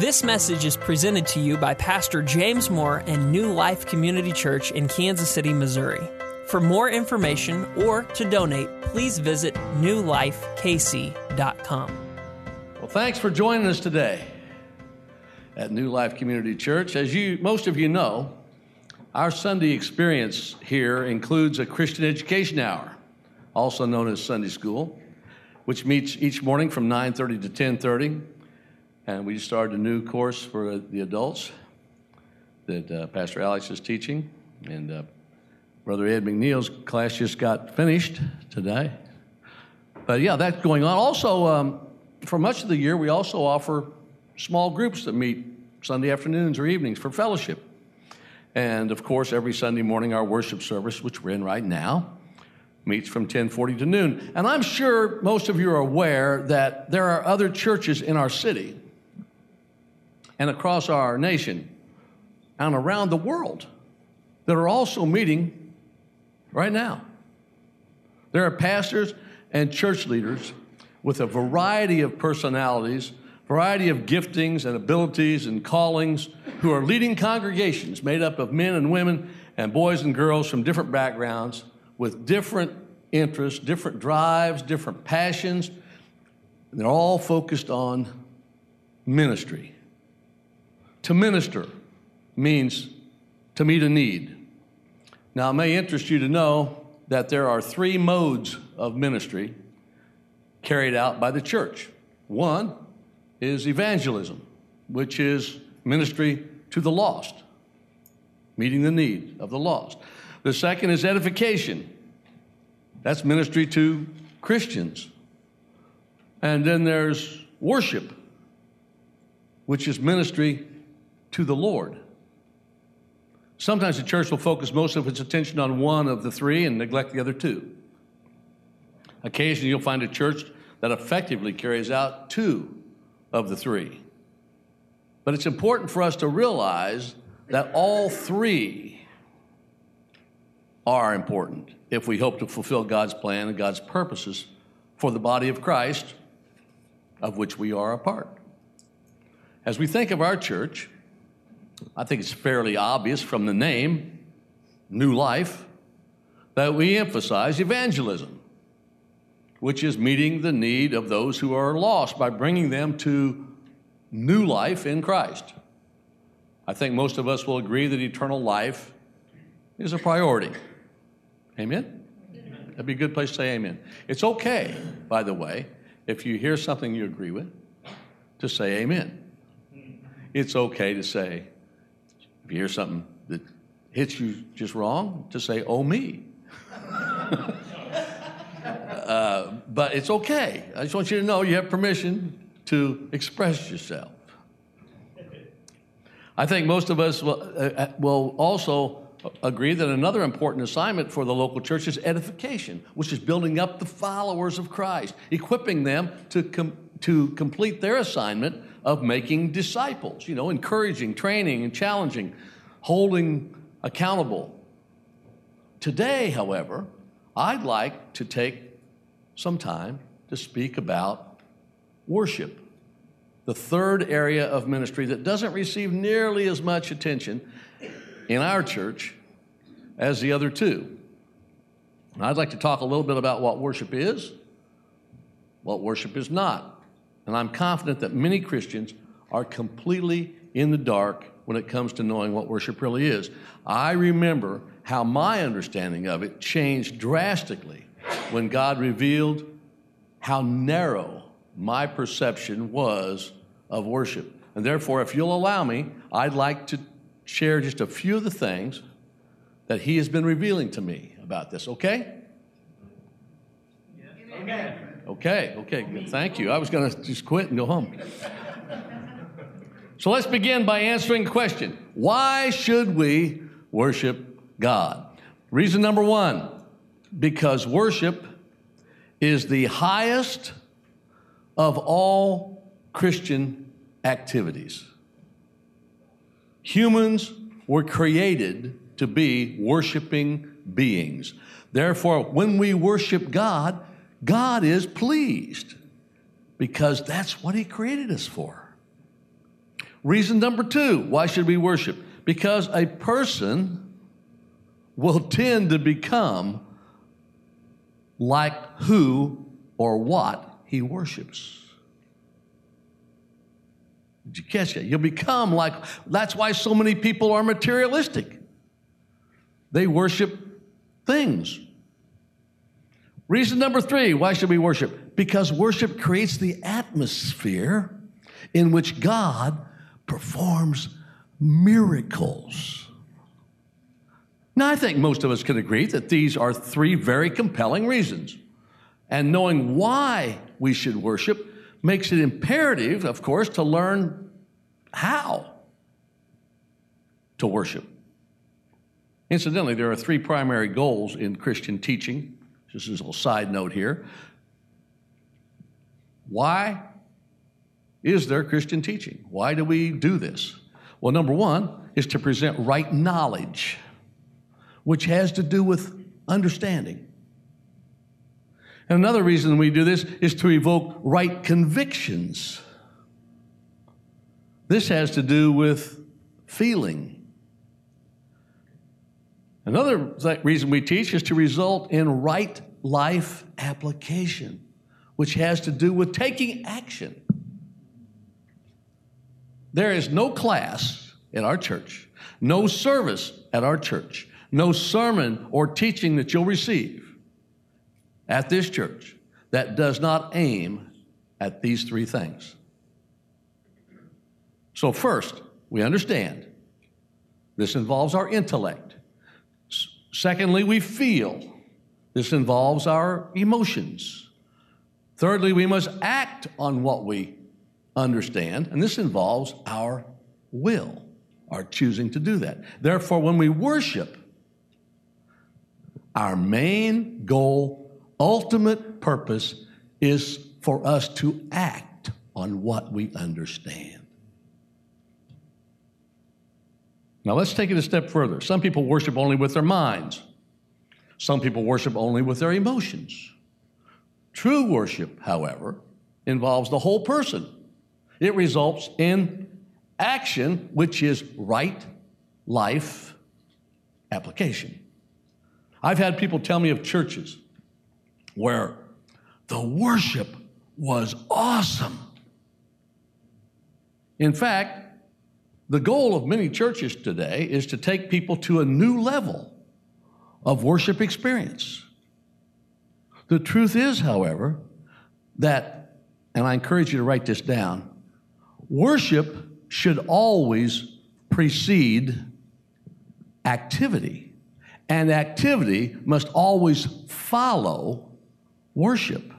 This message is presented to you by Pastor James Moore and New Life Community Church in Kansas City, Missouri. For more information or to donate, please visit newlifekc.com. Well, thanks for joining us today at New Life Community Church. As most of you know, our Sunday experience here includes a Christian education hour, also known as Sunday School, which meets each morning from 9:30 to 10:30. And we started a new course for the adults that Pastor Alex is teaching. And Brother Ed McNeil's class just got finished today. But yeah, that's going on. Also, for much of the year, we also offer small groups that meet Sunday afternoons or evenings for fellowship. And of course, every Sunday morning, our worship service, which we're in right now, meets from 10:40 to noon. And I'm sure most of you are aware that there are other churches in our city and across our nation and around the world that are also meeting right now. There are pastors and church leaders with a variety of personalities, variety of giftings and abilities and callings who are leading congregations made up of men and women and boys and girls from different backgrounds with different interests, different drives, different passions. And they're all focused on ministry. To minister means to meet a need. Now, it may interest you to know that there are three modes of ministry carried out by the church. One is evangelism, which is ministry to the lost, meeting the need of the lost. The second is edification. That's ministry to Christians. And then there's worship, which is ministry to the Lord. Sometimes the church will focus most of its attention on one of the three and neglect the other two. Occasionally, you'll find a church that effectively carries out two of the three. But it's important for us to realize that all three are important if we hope to fulfill God's plan and God's purposes for the body of Christ, of which we are a part. As we think of our church, I think it's fairly obvious from the name, New Life, that we emphasize evangelism, which is meeting the need of those who are lost by bringing them to new life in Christ. I think most of us will agree that eternal life is a priority. Amen? That'd be a good place to say amen. It's okay, by the way, if you hear something you agree with, to say amen. It's okay to say, if you hear something that hits you just wrong, to say, oh, me. But it's okay. I just want you to know you have permission to express yourself. I think most of us will also agree that another important assignment for the local church is edification, which is building up the followers of Christ, equipping them to complete their assignment of making disciples, encouraging, training, and challenging, holding accountable. Today, however, I'd like to take some time to speak about worship, the third area of ministry that doesn't receive nearly as much attention in our church as the other two. And I'd like to talk a little bit about what worship is, what worship is not. And I'm confident that many Christians are completely in the dark when it comes to knowing what worship really is. I remember how my understanding of it changed drastically when God revealed how narrow my perception was of worship. And therefore, if you'll allow me, I'd like to share just a few of the things that He has been revealing to me about this, okay? Amen. Okay, good. Thank you. I was going to just quit and go home. So let's begin by answering the question, why should we worship God? Reason number one, because worship is the highest of all Christian activities. Humans were created to be worshiping beings. Therefore, when we worship God, God is pleased because that's what He created us for. Reason number 2, why should we worship? Because a person will tend to become like who or what he worships. Did you catch that? You'll become like, that's why so many people are materialistic. They worship things. Reason number 3, why should we worship? Because worship creates the atmosphere in which God performs miracles. Now, I think most of us can agree that these are 3 very compelling reasons. And knowing why we should worship makes it imperative, of course, to learn how to worship. Incidentally, there are 3 primary goals in Christian teaching. Just as a little side note here. Why is there Christian teaching? Why do we do this? Well, number 1 is to present right knowledge, which has to do with understanding. And another reason we do this is to evoke right convictions. This has to do with feeling. Another reason we teach is to result in right life application, which has to do with taking action. There is no class at our church, no service at our church, no sermon or teaching that you'll receive at this church that does not aim at these 3 things. So first, we understand this involves our intellect. Secondly, we feel. This involves our emotions. Thirdly, we must act on what we understand, and this involves our will, our choosing to do that. Therefore, when we worship, our main goal, ultimate purpose, is for us to act on what we understand. Now, let's take it a step further. Some people worship only with their minds. Some people worship only with their emotions. True worship, however, involves the whole person. It results in action, which is right life application. I've had people tell me of churches where the worship was awesome. In fact, the goal of many churches today is to take people to a new level of worship experience. The truth is, however, that, and I encourage you to write this down, worship should always precede activity, and activity must always follow worship.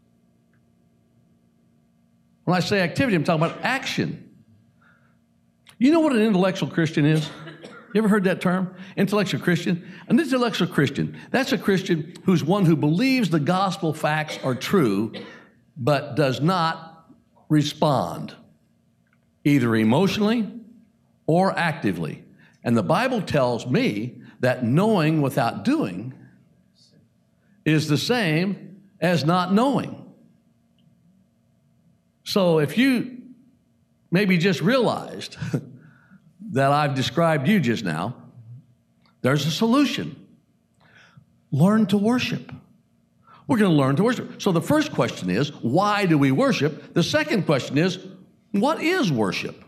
When I say activity, I'm talking about action. You know what an intellectual Christian is? You ever heard that term? Intellectual Christian? An intellectual Christian, that's a Christian who's one who believes the gospel facts are true, but does not respond, either emotionally or actively. And the Bible tells me that knowing without doing is the same as not knowing. So if you maybe just realized that I've described you just now, there's a solution. Learn to worship. We're going to learn to worship. So the first question is, why do we worship? The second question is, what is worship?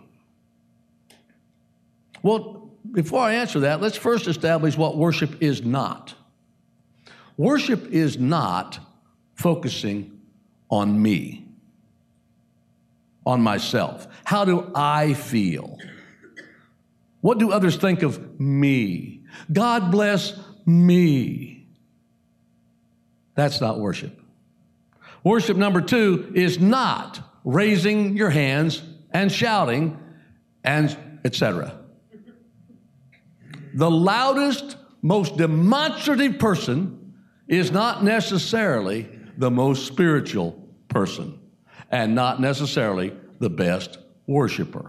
Well, before I answer that, let's first establish what worship is not. Worship is not focusing on me, on myself. How do I feel? What do others think of me? God bless me. That's not worship. Worship number 2 is not raising your hands and shouting and etc. The loudest, most demonstrative person is not necessarily the most spiritual person and not necessarily the best worshiper.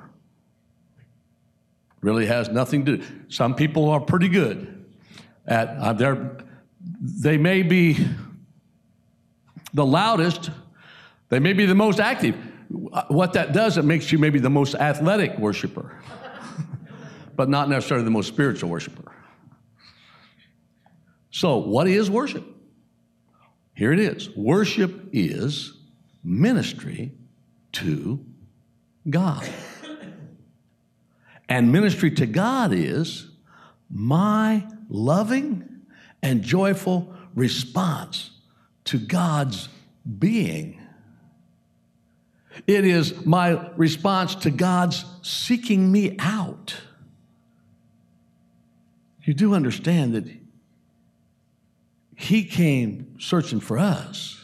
Really has nothing to do. Some people are pretty good at they may be the loudest, they may be the most active, what that does, it makes you maybe the most athletic worshiper, but not necessarily the most spiritual worshiper. So what is worship? Here it is. Worship is ministry to God. And ministry to God is my loving and joyful response to God's being. It is my response to God's seeking me out. You do understand that He came searching for us.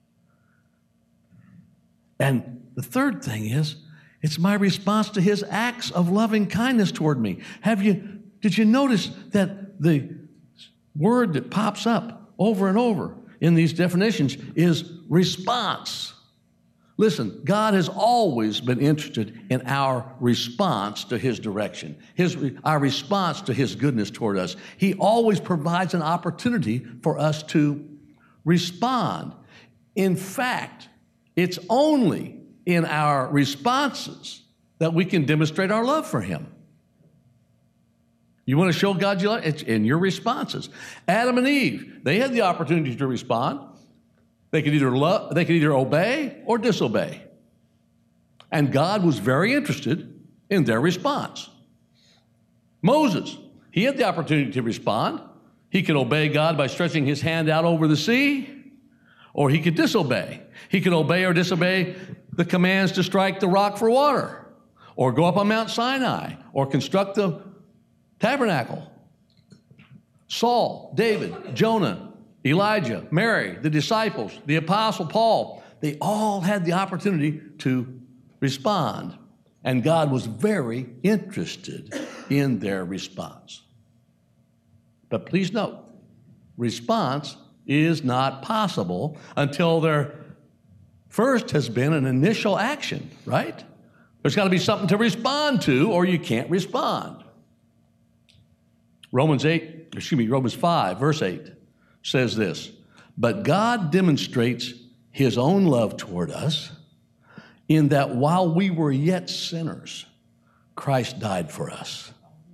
And the third thing is, it's my response to His acts of loving kindness toward me. Did you notice that the word that pops up over and over in these definitions is response? Listen, God has always been interested in our response to His direction, our response to His goodness toward us. He always provides an opportunity for us to respond. In fact, it's only in our responses that we can demonstrate our love for Him. You want to show God you love? It's in your responses. Adam and Eve, they had the opportunity to respond. They could either obey or disobey. And God was very interested in their response. Moses, he had the opportunity to respond. He could obey God by stretching his hand out over the sea, or he could disobey. He could obey or disobey the commands to strike the rock for water, or go up on Mount Sinai, or construct the tabernacle. Saul, David, Jonah, Elijah, Mary, the disciples, the Apostle Paul, they all had the opportunity to respond. And God was very interested in their response. But please note, response is not possible until there first has been an initial action, right? There's got to be something to respond to, or you can't respond. Romans 5, verse 8. Says this, but God demonstrates His own love toward us in that while we were yet sinners, Christ died for us.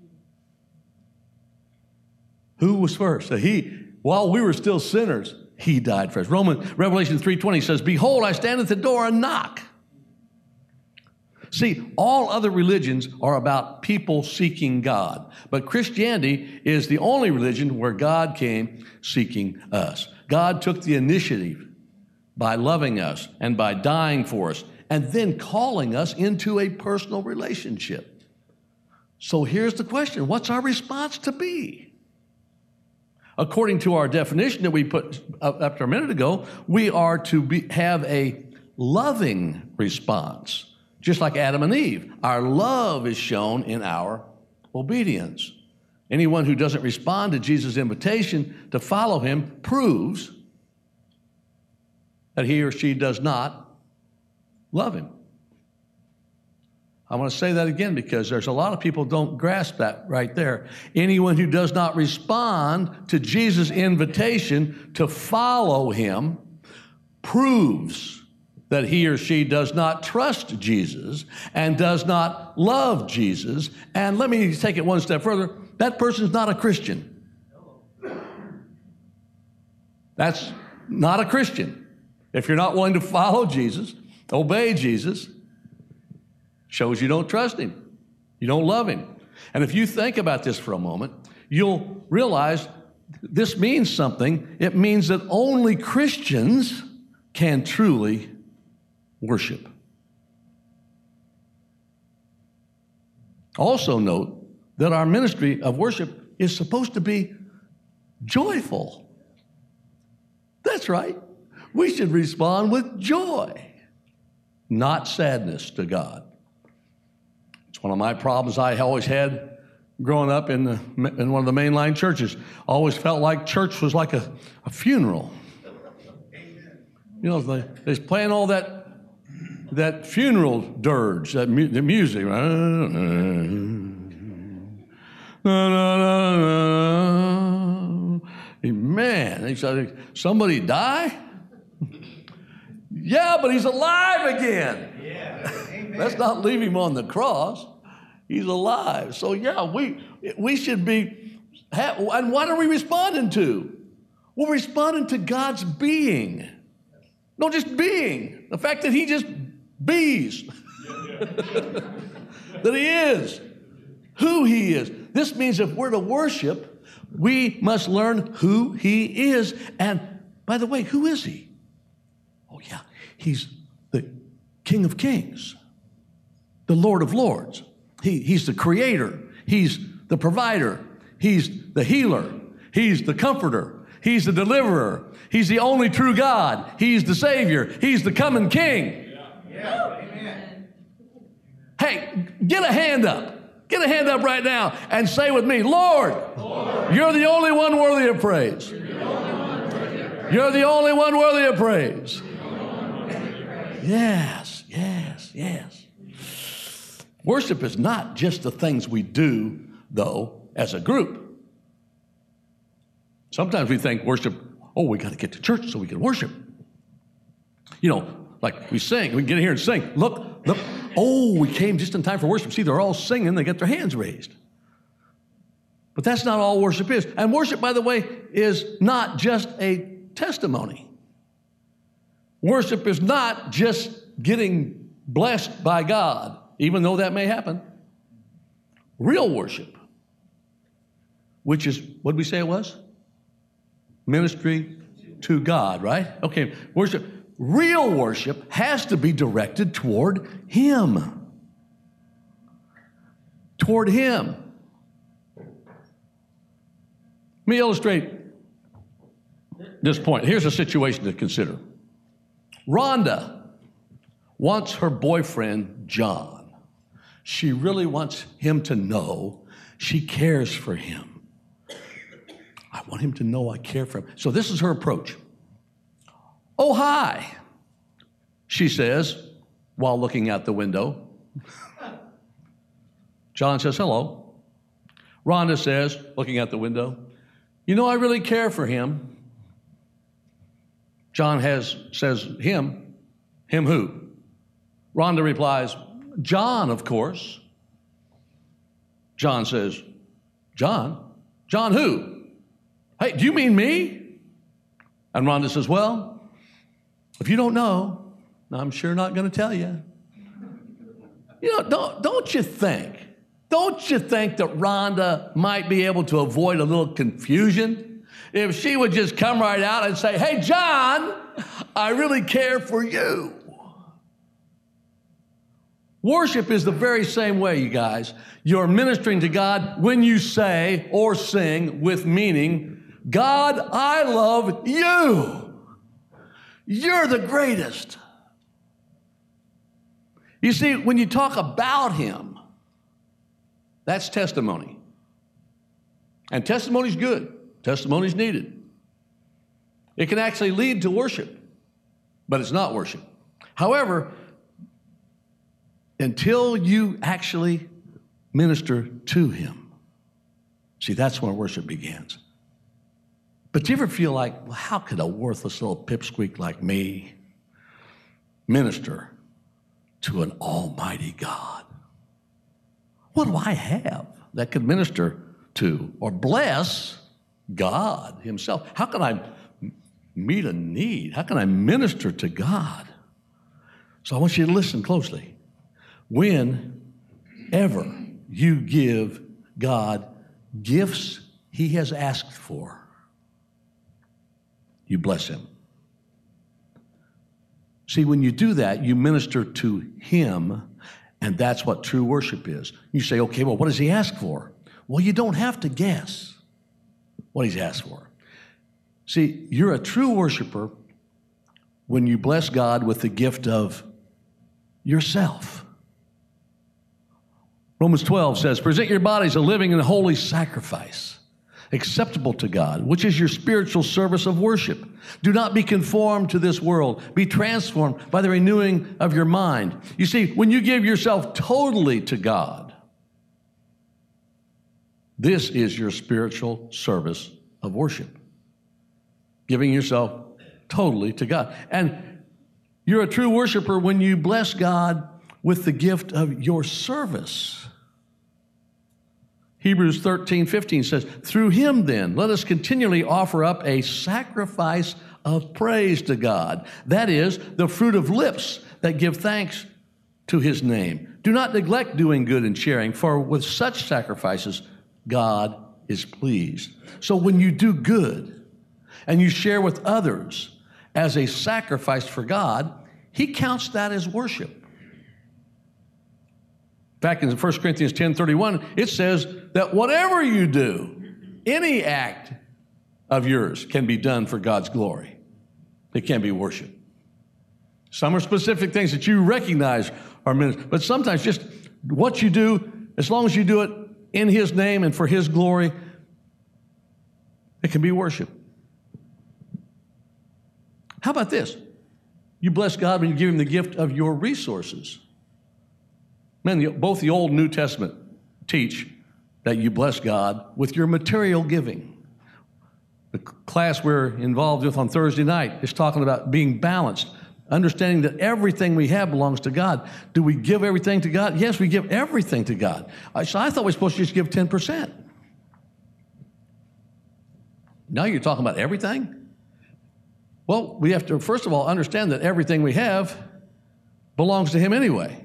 Who was first? While we were still sinners, He died for us. Revelation 3:20 says, behold, I stand at the door and knock. See, all other religions are about people seeking God, but Christianity is the only religion where God came seeking us. God took the initiative by loving us and by dying for us, and then calling us into a personal relationship. So here's the question, what's our response to be? According to our definition that we put up after a minute ago, we are to have a loving response. Just like Adam and Eve, our love is shown in our obedience. Anyone who doesn't respond to Jesus' invitation to follow Him proves that he or she does not love Him. I want to say that again because there's a lot of people who don't grasp that right there. Anyone who does not respond to Jesus' invitation to follow Him proves that he or she does not trust Jesus and does not love Jesus. And let me take it one step further. That person's not a Christian. That's not a Christian. If you're not willing to follow Jesus, obey Jesus, shows you don't trust Him. You don't love Him. And if you think about this for a moment, you'll realize this means something. It means that only Christians can truly worship. Also note that our ministry of worship is supposed to be joyful. That's right. We should respond with joy, not sadness to God. It's one of my problems I always had growing up in one of the mainline churches. I always felt like church was like a funeral. You know, they're playing all that funeral dirge, the music. Man, somebody die? Yeah, but he's alive again. Yeah. Let's not leave him on the cross. He's alive. So yeah, we should be, and what are we responding to? We're responding to God's being. No, just being. The fact that he just bees. That he is. Who he is. This means if we're to worship, we must learn who he is. And by the way, who is he? Oh yeah, he's the King of Kings, the Lord of Lords. He's the creator. He's the provider. He's the healer. He's the comforter. He's the deliverer. He's the only true God. He's the Savior. He's the coming King. Yeah. Amen. Hey, get a hand up. Get a hand up right now and say with me, Lord, you're the only one worthy of praise. You're the only one worthy of praise. Yes, yes, yes. Worship is not just the things we do, though, as a group. Sometimes we think worship, we got to get to church so we can worship. You know, like we sing, we can get in here and sing. Look, we came just in time for worship. See, they're all singing, they get their hands raised. But that's not all worship is. And worship, by the way, is not just a testimony. Worship is not just getting blessed by God, even though that may happen. Real worship, which is, what did we say it was? Ministry to God, right? Okay, worship. Real worship has to be directed toward him. Toward him. Let me illustrate this point. Here's a situation to consider. Rhonda wants her boyfriend, John. She really wants him to know she cares for him. I want him to know I care for him. So this is her approach. Oh, hi, she says while looking out the window. John says, hello. Rhonda says, looking out the window, you know, I really care for him. John says, him. Him who? Rhonda replies, John, of course. John says, John? John who? Hey, do you mean me? And Rhonda says, well, if you don't know, I'm sure not going to tell you. You know, don't you think that Rhonda might be able to avoid a little confusion if she would just come right out and say, hey, John, I really care for you. Worship is the very same way, you guys. You're ministering to God when you say or sing with meaning, God, I love you. You're the greatest. You see, when you talk about him, that's testimony. And testimony's good. Testimony's needed. It can actually lead to worship, but it's not worship. However, until you actually minister to him, see, that's when worship begins. But do you ever feel like, well, how could a worthless little pipsqueak like me minister to an almighty God? What do I have that could minister to or bless God himself? How can I meet a need? How can I minister to God? So I want you to listen closely. Whenever you give God gifts he has asked for, you bless him. See, when you do that, you minister to him, and that's what true worship is. You say, okay, well, what does he ask for? Well, you don't have to guess what he's asked for. See, you're a true worshiper when you bless God with the gift of yourself. Romans 12 says, present your bodies a living and holy sacrifice, acceptable to God, which is your spiritual service of worship. Do not be conformed to this world. Be transformed by the renewing of your mind. You see, when you give yourself totally to God, this is your spiritual service of worship. Giving yourself totally to God. And you're a true worshiper when you bless God with the gift of your service. Hebrews 13:15 says, through him then, let us continually offer up a sacrifice of praise to God. That is, the fruit of lips that give thanks to his name. Do not neglect doing good and sharing, for with such sacrifices, God is pleased. So when you do good and you share with others as a sacrifice for God, he counts that as worship. Back in 1 Corinthians 10:31, it says that whatever you do, any act of yours can be done for God's glory. It can be worship. Some are specific things that you recognize are ministry, but sometimes just what you do, as long as you do it in his name and for his glory, it can be worship. How about this? You bless God when you give him the gift of your resources. Man, both the Old and New Testament teach that you bless God with your material giving. The class we're involved with on Thursday night is talking about being balanced, understanding that everything we have belongs to God. Do we give everything to God? Yes, we give everything to God. So I thought we were supposed to just give 10%. Now you're talking about everything? Well, we have to, first of all, understand that everything we have belongs to him anyway.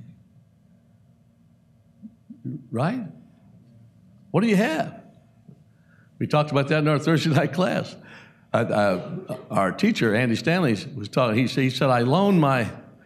Right? What do you have? We talked about that in our Thursday night class. Our teacher, Andy Stanley, was talking. He said, if I loan my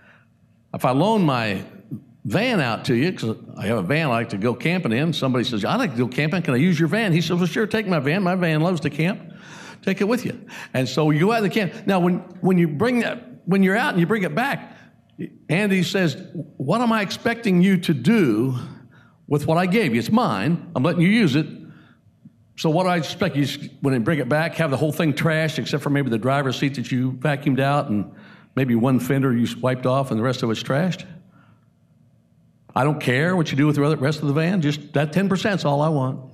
van out to you, because I have a van I like to go camping in. Somebody says, I'd like to go camping. Can I use your van? He said, well, sure, take my van. My van loves to camp. Take it with you. And so you go out to the camp. Now, when you're out and you bring it back, Andy says, what am I expecting you to do with what I gave you? It's mine. I'm letting you use it. So what do I expect? You, when they bring it back, have the whole thing trashed except for maybe the driver's seat that you vacuumed out and maybe one fender you wiped off and the rest of it's trashed? I don't care what you do with the rest of the van. Just that 10% is all I want.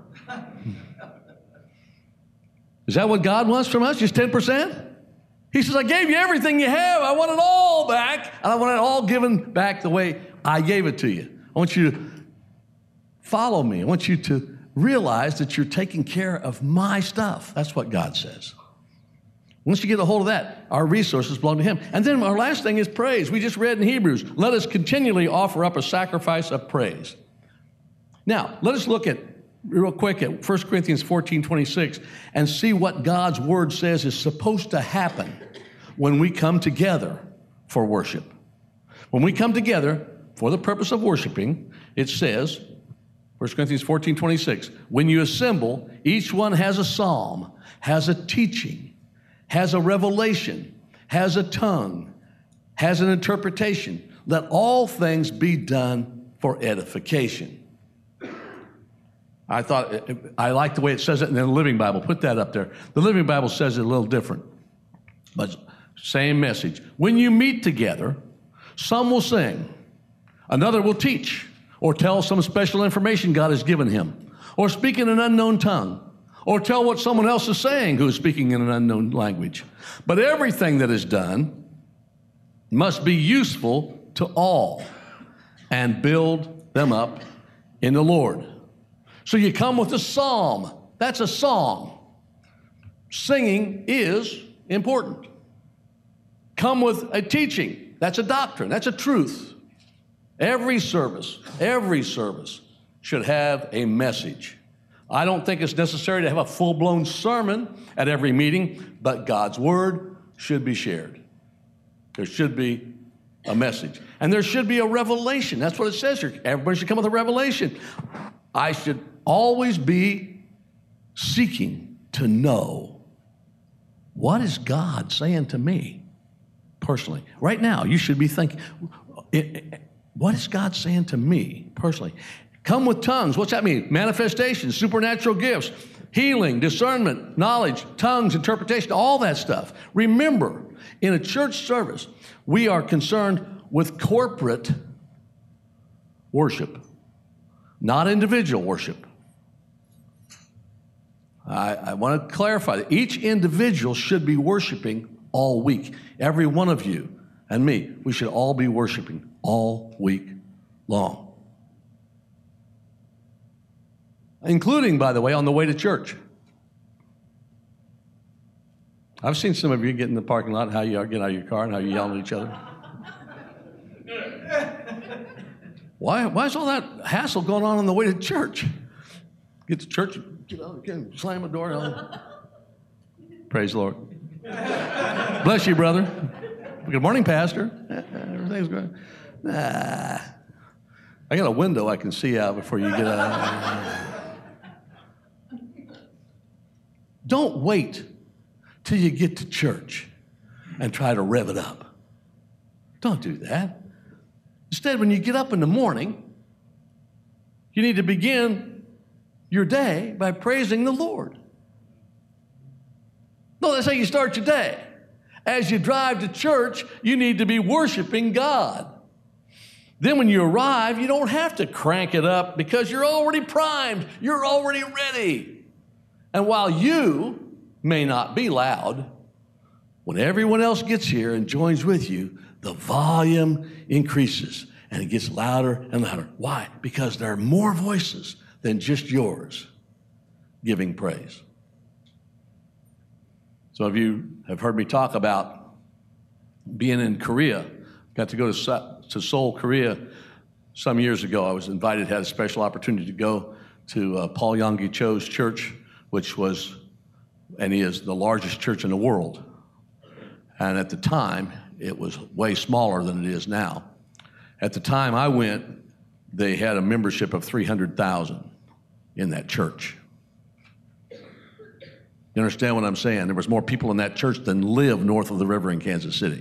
Is that what God wants from us? Just 10%? He says, I gave you everything you have. I want it all back, and I want it all given back the way I gave it to you. I want you to follow me. I want you to realize that you're taking care of my stuff. That's what God says. Once you get a hold of that, our resources belong to him. And then our last thing is praise. We just read in Hebrews, let us continually offer up a sacrifice of praise. Now, let us look at, real quick, at 1 Corinthians 14:26 and see what God's word says is supposed to happen when we come together for worship. When we come together for the purpose of worshiping, it says, 1 Corinthians 14:26, when you assemble, each one has a psalm, has a teaching, has a revelation, has a tongue, has an interpretation. Let all things be done for edification. I like the way it says it in the Living Bible. Put that up there. The Living Bible says it a little different, but same message. When you meet together, some will sing, another will teach, or tell some special information God has given him, or speak in an unknown tongue, or tell what someone else is saying who is speaking in an unknown language. But everything that is done must be useful to all and build them up in the Lord. So you come with a psalm. That's a song. Singing is important. Come with a teaching. That's a doctrine. That's a truth. Every service should have a message. I don't think it's necessary to have a full-blown sermon at every meeting, but God's word should be shared. There should be a message. And there should be a revelation. That's what it says here. Everybody should come with a revelation. I should always be seeking to know, what is God saying to me personally? Right now, you should be thinking, what is God saying to me personally? Come with tongues. What's that mean? Manifestations, supernatural gifts, healing, discernment, knowledge, tongues, interpretation, all that stuff. Remember, in a church service, we are concerned with corporate worship, not individual worship. I want to clarify that each individual should be worshiping all week. Every one of you and me, we should all be worshiping all week long. Including, by the way, on the way to church. I've seen some of you get in the parking lot, how you get out of your car and how you yell at each other. Why is all that hassle going on the way to church? Get to church, get out again, slam the door. Praise the Lord. Bless you, brother. Good morning, Pastor. Everything's good. I got a window I can see out before you get out. Don't wait till you get to church and try to rev it up. Don't do that. Instead, when you get up in the morning, you need to begin your day by praising the Lord. No, that's how you start your day. As you drive to church, you need to be worshiping God. Then when you arrive, you don't have to crank it up because you're already primed. You're already ready. And while you may not be loud, when everyone else gets here and joins with you, the volume increases and it gets louder and louder. Why? Because there are more voices than just yours giving praise. Some of you have heard me talk about being in Korea. Got to go to Seoul, Korea some years ago. I was invited, had a special opportunity to go to Paul Yonggi Cho's church, which was, and is, the largest church in the world. And at the time, it was way smaller than it is now. At the time I went, they had a membership of 300,000 in that church. You understand what I'm saying? There was more people in that church than live north of the river in Kansas City.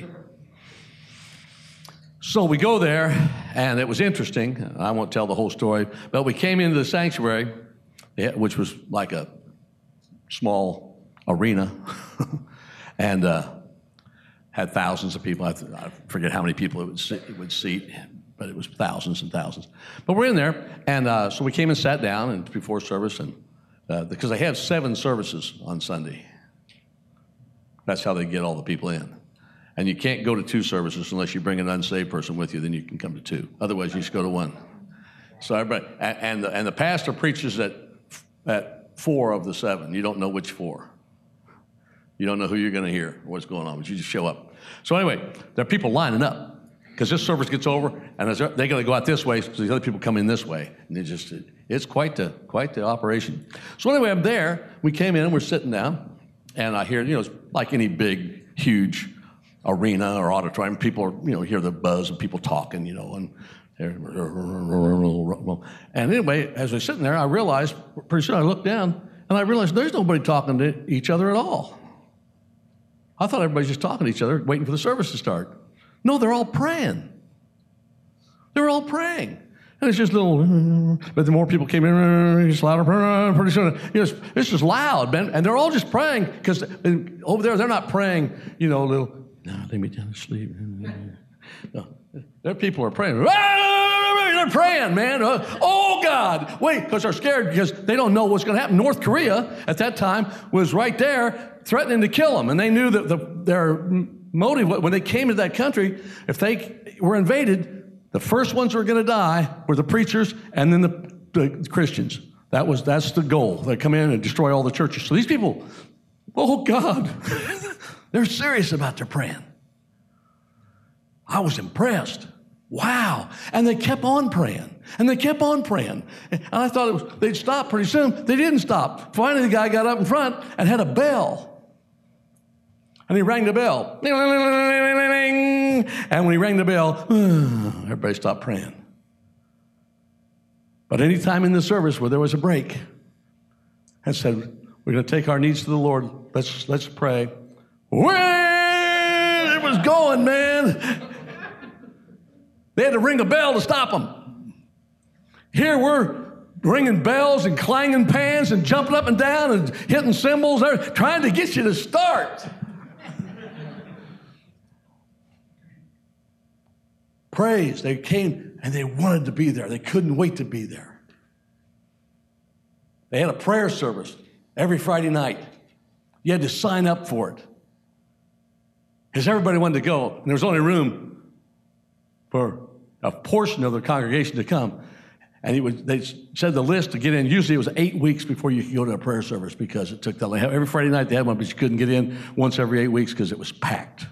So we go there, and it was interesting. I won't tell the whole story, but we came into the sanctuary, which was like a small arena, and had thousands of people. I forget how many people it would seat, but it was thousands and thousands. But we're in there, and so we came and sat down and before service, and because they have 7 services on Sunday. That's how they get all the people in. And you can't go to 2 services unless you bring an unsaved person with you, then you can come to 2. Otherwise, you just go to 1. So everybody, and the pastor preaches at 4 of the 7. You don't know which 4. You don't know who you're going to hear or what's going on, but you just show up. So anyway, there are people lining up because this service gets over, and they got to go out this way, so the other people come in this way, and it's quite the operation. So anyway, I'm there. We came in, we're sitting down, and I hear, it's like any big, huge arena or auditorium. People are, hear the buzz of people talking, and anyway, as I was sitting there, I realized, pretty soon I looked down, and I realized there's nobody talking to each other at all. I thought everybody's just talking to each other, waiting for the service to start. No, they're all praying. They're all praying. And it's just little, but the more people came in, it's louder, pretty soon, it's just loud, man. And they're all just praying, because over there, they're not praying, little, no, lay me down to sleep. No, their people are praying. They're praying, man. Oh, God. Wait, because they're scared because they don't know what's going to happen. North Korea, at that time, was right there threatening to kill them. And they knew that their motive, when they came to that country, if they were invaded, the first ones who were going to die were the preachers and then the Christians. That's the goal. They come in and destroy all the churches. So these people, oh, God, they're serious about their praying. I was impressed. Wow. And they kept on praying. And they kept on praying. And I thought they'd stop pretty soon. They didn't stop. Finally, the guy got up in front and had a bell. And he rang the bell. And when he rang the bell, everybody stopped praying. But any time in the service where there was a break, I said, we're going to take our needs to the Lord. Let's pray. Well, it was going, man. They had to ring a bell to stop them. Here we're ringing bells and clanging pans and jumping up and down and hitting cymbals. They're trying to get you to start. Praise. They came and they wanted to be there. They couldn't wait to be there. They had a prayer service every Friday night. You had to sign up for it, because everybody wanted to go, and there was only room for a portion of the congregation to come. And they said the list to get in, usually it was 8 weeks before you could go to a prayer service because it took that long. Every Friday night they had one, but you couldn't get in once every 8 weeks because it was packed.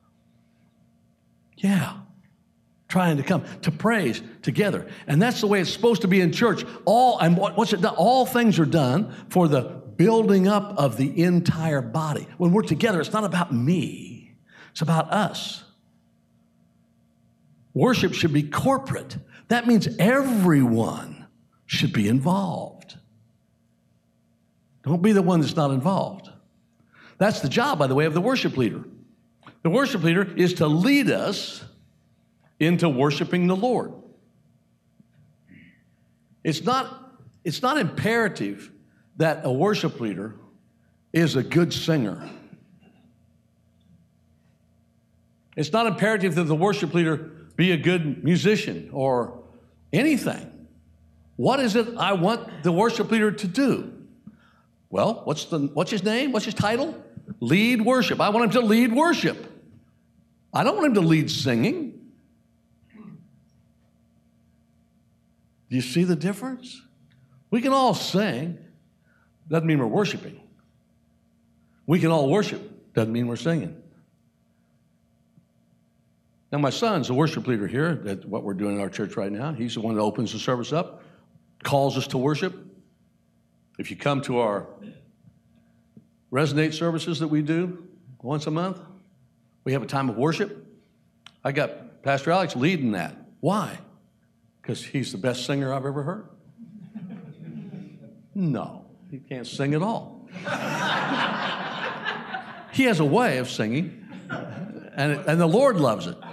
Yeah, trying to come to praise together. And that's the way it's supposed to be in church. What's it done? All things are done for the building up of the entire body. When we're together, it's not about me. It's about us. Worship should be corporate. That means everyone should be involved. Don't be the one that's not involved. That's the job, by the way, of the worship leader. The worship leader is to lead us into worshiping the Lord. It's not imperative that a worship leader is a good singer. It's not imperative that the worship leader be a good musician or anything. What is it I want the worship leader to do? Well, what's his name? What's his title? Lead worship. I want him to lead worship. I don't want him to lead singing. Do you see the difference? We can all sing. Doesn't mean we're worshiping. We can all worship. Doesn't mean we're singing. Now, my son's a worship leader here at what we're doing in our church right now. He's the one that opens the service up, calls us to worship. If you come to our Resonate services that we do once a month, we have a time of worship. I got Pastor Alex leading that. Why? Because he's the best singer I've ever heard. No, he can't sing at all. He has a way of singing. And the Lord loves it.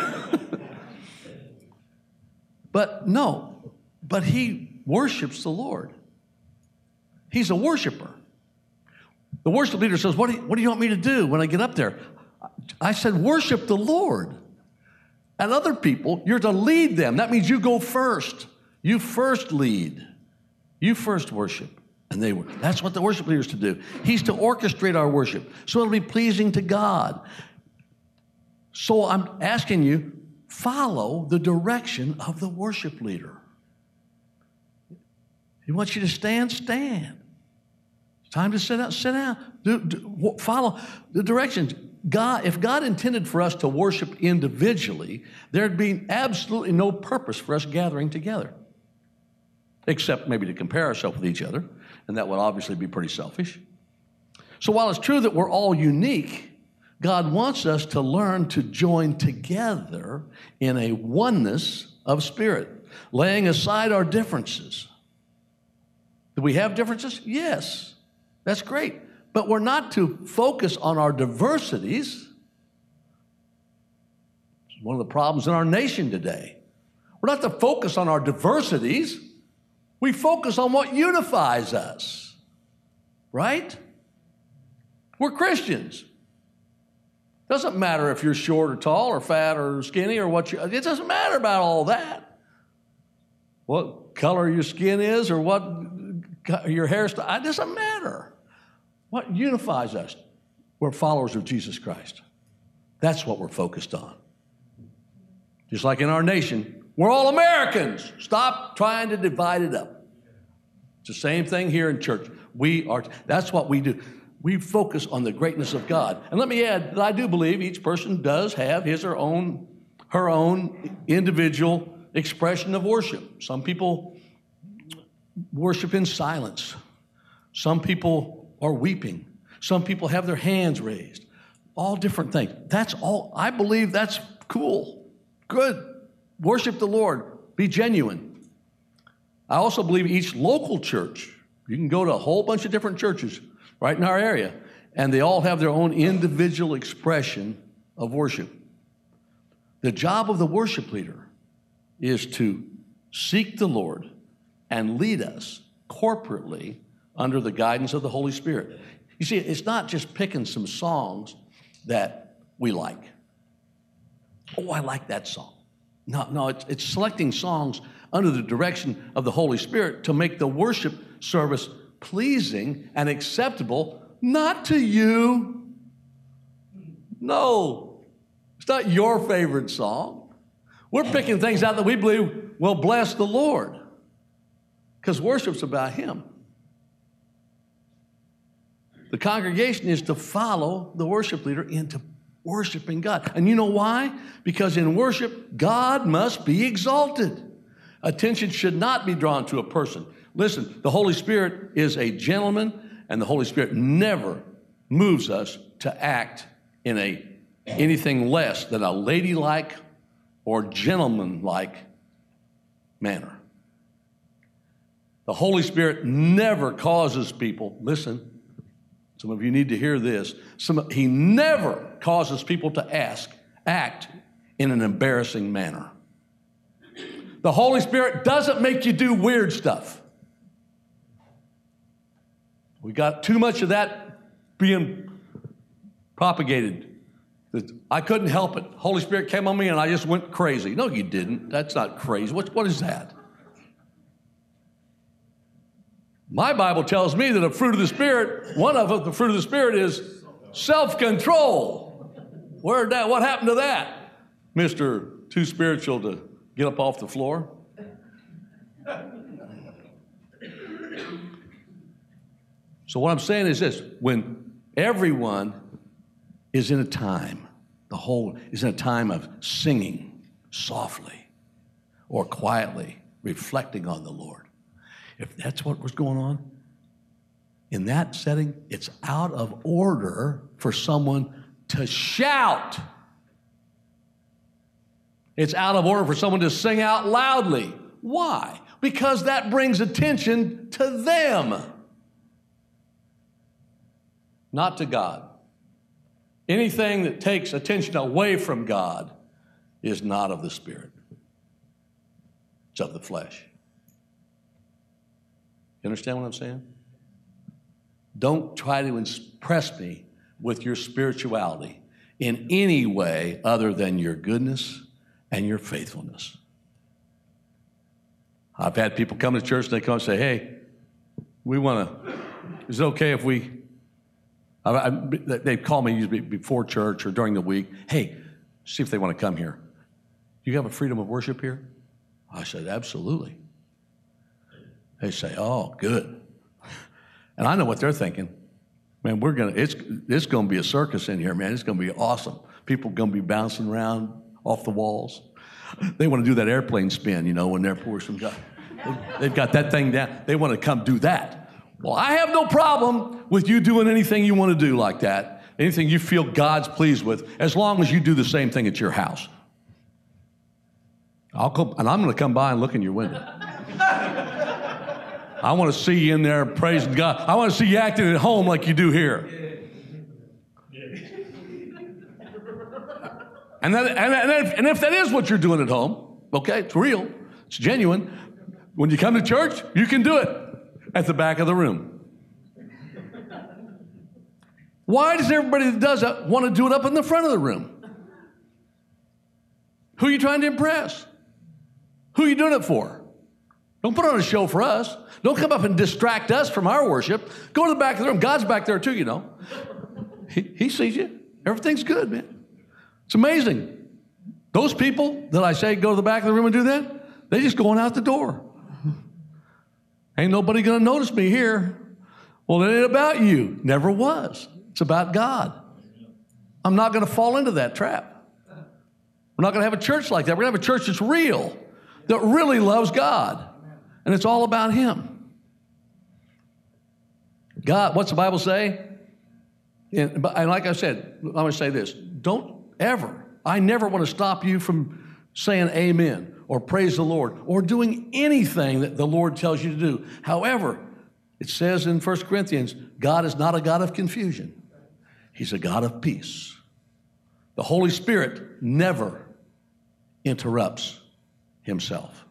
But he worships the Lord. He's a worshiper. The worship leader says, what do you want me to do when I get up there? I said, worship the Lord. And other people, you're to lead them. That means you go first. You first lead. You first worship. And that's what the worship leader is to do. He's to orchestrate our worship so it'll be pleasing to God. So I'm asking you, follow the direction of the worship leader. He wants you to stand. It's time to sit down. Follow the directions. If God intended for us to worship individually, there'd be absolutely no purpose for us gathering together, except maybe to compare ourselves with each other, and that would obviously be pretty selfish. So while it's true that we're all unique, God wants us to learn to join together in a oneness of spirit, laying aside our differences. Do we have differences? Yes, that's great. But we're not to focus on our diversities. It's one of the problems in our nation today. We're not to focus on our diversities. We focus on what unifies us, right? We're Christians. Doesn't matter if you're short or tall or fat or skinny or it doesn't matter about all that. What color your skin is or what your hairstyle, it doesn't matter. What unifies us? We're followers of Jesus Christ. That's what we're focused on. Just like in our nation, we're all Americans. Stop trying to divide it up. It's the same thing here in church. That's what we do. We focus on the greatness of God. And let me add that I do believe each person does have his or her own individual expression of worship. Some people worship in silence. Some people are weeping. Some people have their hands raised. All different things. That's all. I believe that's cool. Good. Worship the Lord. Be genuine. I also believe each local church, you can go to a whole bunch of different churches right in our area, and they all have their own individual expression of worship. The job of the worship leader is to seek the Lord and lead us corporately under the guidance of the Holy Spirit. You see, it's not just picking some songs that we like. Oh, I like that song. No, it's selecting songs under the direction of the Holy Spirit to make the worship service pleasing and acceptable, not to you. No, it's not your favorite song. We're picking things out that we believe will bless the Lord because worship's about Him. The congregation is to follow the worship leader into worshiping God. And you know why? Because in worship, God must be exalted. Attention should not be drawn to a person. Listen, the Holy Spirit is a gentleman, and the Holy Spirit never moves us to act in anything less than a ladylike or gentlemanlike manner. The Holy Spirit never causes people, listen, some of you need to hear this, He never causes people to act in an embarrassing manner. The Holy Spirit doesn't make you do weird stuff. We got too much of that being propagated. I couldn't help it. Holy Spirit came on me and I just went crazy. No, you didn't. That's not crazy. What is that? My Bible tells me that a fruit of the Spirit, one of them, the fruit of the Spirit is self-control. What happened to that? Mr. Too Spiritual to get up off the floor. So what I'm saying is this: when everyone is in a time, the whole is in a time of singing softly or quietly, reflecting on the Lord. If that's what was going on, in that setting, it's out of order for someone to shout. It's out of order for someone to sing out loudly. Why? Because that brings attention to them, not to God. Anything that takes attention away from God is not of the Spirit. It's of the flesh. You understand what I'm saying? Don't try to impress me with your spirituality in any way other than your goodness and your faithfulness. I've had people come to church and they come and say, hey, is it okay if they call me usually before church or during the week, hey, see if they want to come here. Do you have a freedom of worship here? I said, absolutely. They say, oh, good. And I know what they're thinking. Man, it's going to be a circus in here, man. It's going to be awesome. People are going to be bouncing around off the walls. They want to do that airplane spin, when they're worshiping God. They've got that thing down. They want to come do that. Well, I have no problem with you doing anything you want to do like that, anything you feel God's pleased with, as long as you do the same thing at your house. I'm going to come by and look in your window. I want to see you in there praising God. I want to see you acting at home like you do here. And if that is what you're doing at home, okay, it's real, it's genuine. When you come to church, you can do it at the back of the room. Why does everybody that does that want to do it up in the front of the room? Who are you trying to impress? Who are you doing it for? Don't put on a show for us. Don't come up and distract us from our worship. Go to the back of the room. God's back there too, He sees you. Everything's good, man. It's amazing. Those people that I say go to the back of the room and do that, they just going out the door. Ain't nobody going to notice me here. Well, it ain't about you. Never was. It's about God. I'm not going to fall into that trap. We're not going to have a church like that. We're going to have a church that's real, that really loves God. And it's all about Him. God, what's the Bible say? And like I said, I'm going to say this. I never want to stop you from saying amen or praise the Lord or doing anything that the Lord tells you to do. However, it says in 1 Corinthians, God is not a God of confusion. He's a God of peace. The Holy Spirit never interrupts Himself.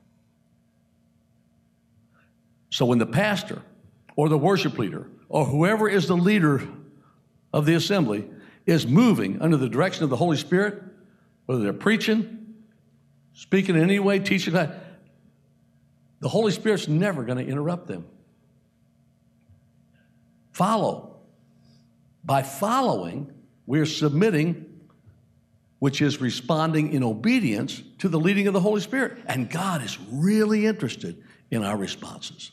So when the pastor or the worship leader or whoever is the leader of the assembly is moving under the direction of the Holy Spirit, whether they're preaching, speaking in any way, teaching, the Holy Spirit's never going to interrupt them. Follow. By following, we're submitting which is responding in obedience to the leading of the Holy Spirit. And God is really interested in our responses.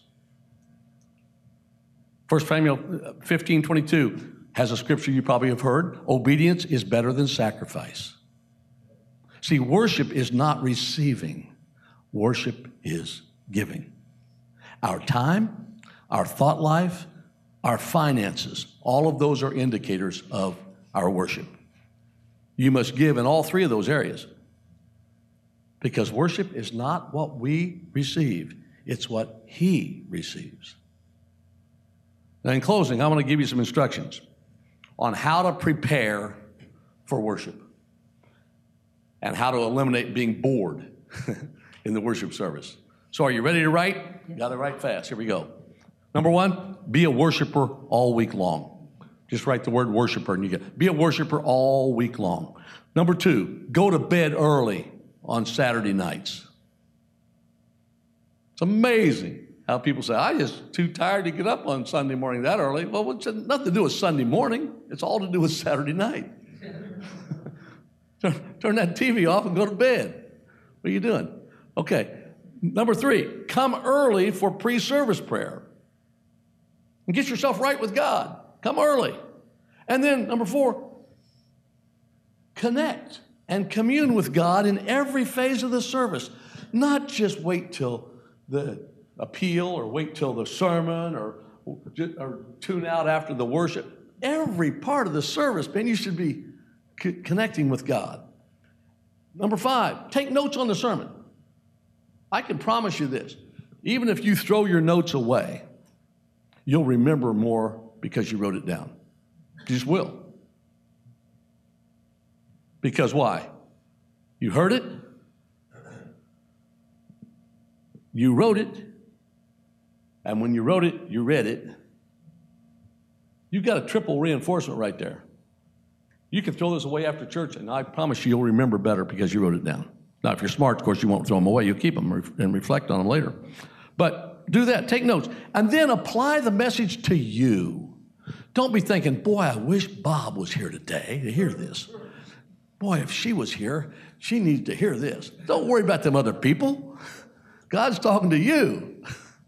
1 Samuel 15:22 has a scripture you probably have heard. Obedience is better than sacrifice. See, worship is not receiving. Worship is giving. Our time, our thought life, our finances, all of those are indicators of our worship. You must give in all three of those areas, because worship is not what we receive, it's what He receives. Now, in closing, I want to give you some instructions on how to prepare for worship and how to eliminate being bored in the worship service. So are you ready to write? You got to write fast. Here we go. Number one, be a worshiper all week long. Just write the word worshiper and you get, be a worshiper all week long. Number two, go to bed early on Saturday nights. It's amazing how people say, I'm just too tired to get up on Sunday morning that early. Well, it's nothing to do with Sunday morning. It's all to do with Saturday night. Turn that TV off and go to bed. What are you doing? Okay. Number three, come early for pre-service prayer. And get yourself right with God. Come early. And then, number four, connect and commune with God in every phase of the service. Not just wait till the appeal or wait till the sermon or tune out after the worship. Every part of the service, man, you should be connecting with God. Number five, take notes on the sermon. I can promise you this. Even if you throw your notes away, you'll remember more because you wrote it down. You just will. Because why? You heard it. You wrote it. And when you wrote it, you read it. You got a triple reinforcement right there. You can throw this away after church, and I promise you, you'll remember better because you wrote it down. Now, if you're smart, of course, you won't throw them away. You'll keep them and reflect on them later. But do that. Take notes. And then apply the message to you. Don't be thinking, boy, I wish Bob was here today to hear this. Boy, if she was here, she needs to hear this. Don't worry about them other people. God's talking to you.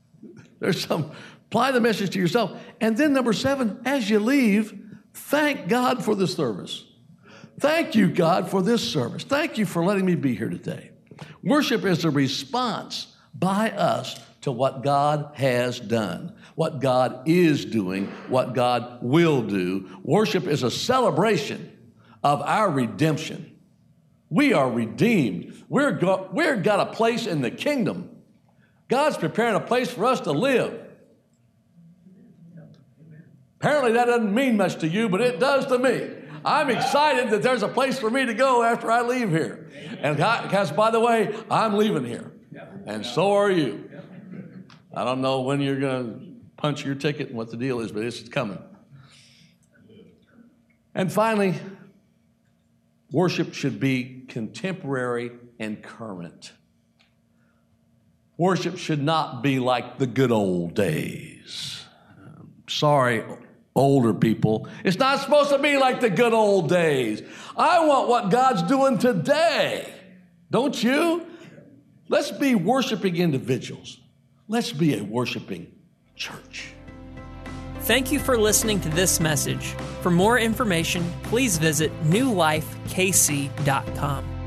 Apply the message to yourself. And then number 7, as you leave, thank God for the service. Thank you, God, for this service. Thank you for letting me be here today. Worship is a response by us to what God has done, what God is doing, what God will do. Worship is a celebration of our redemption. We are redeemed. We've got a place in the kingdom. God's preparing a place for us to live. Apparently that doesn't mean much to you, but it does to me. I'm excited that there's a place for me to go after I leave here. And because, by the way, I'm leaving here. And so are you. I don't know when you're going to punch your ticket and what the deal is, but it's coming. And finally, worship should be contemporary and current. Worship should not be like the good old days. Sorry, older people. It's not supposed to be like the good old days. I want what God's doing today. Don't you? Let's be worshiping individuals. Let's be a worshiping church. Thank you for listening to this message. For more information, please visit newlifekc.com.